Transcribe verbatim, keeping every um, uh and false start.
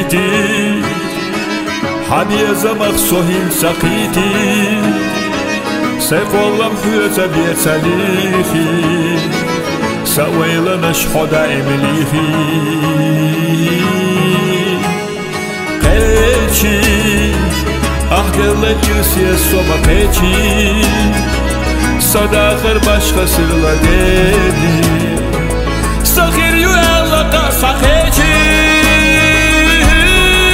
سقيتي حبي زمخ سهيل سقيتي سيف والله محيوزة بيتساليخي سويل نشحدا إمليخي قيتي أحقلت يرسي الصوم قيتي صداخر başkasıyla dedi Sakir yuvarlaka sakeci